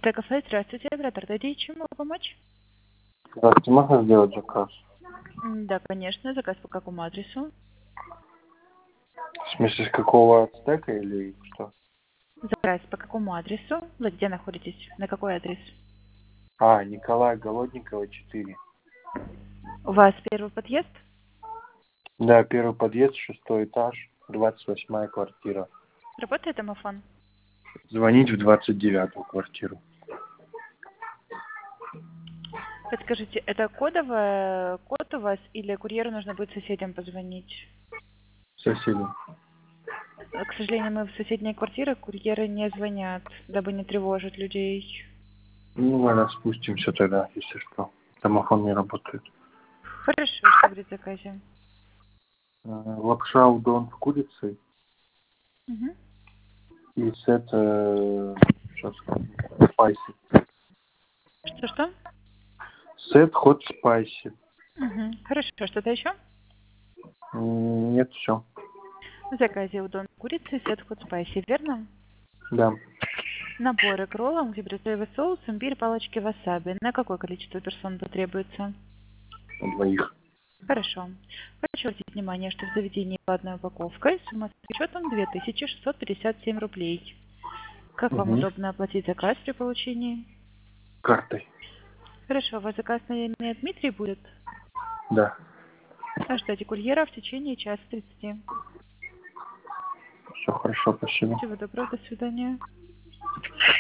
Стекафе, здравствуйте, оператор Дэдди, чем могу помочь? Здравствуйте, можно сделать заказ? Да, конечно, заказ по какому адресу? В смысле, с какого стека или что? Заказ по какому адресу? Вы где находитесь? На какой адрес? Николая Голодникова, 4. У вас первый подъезд? Да, первый подъезд, 6-й этаж, 28-я квартира. Работает домофон? Звонить в 29-ю квартиру. Подскажите, это кодовый код у вас или курьеру нужно будет соседям позвонить? Соседям. К сожалению, мы в соседние квартиры курьеры не звонят, дабы не тревожить людей. Ну, ладно, спустимся тогда, если что. Домофон не работает. Хорошо, что будет в заказе? Лапша удон с курицей Угу. и сет, сейчас скажу, спайси. Что? Сет хот спайси. Угу. Хорошо, что-то еще? Нет, все. В заказе удон с курицей, сет хот спайси, верно? Да, Наборы к роллам, где брюссельский соус, имбирь, палочки васаби. На какое количество персон потребуется? на двоих. Хорошо. Хочу обратить внимание, что в заведении по одной упаковкой сумма с учетом 2657 рублей. Как вам Угу. удобно оплатить заказ при получении? Картой. Хорошо, у вас заказ на имя Дмитрий будет? Да. Ждите курьера в течение часа 30. Все хорошо, спасибо. Всего доброго, до свидания.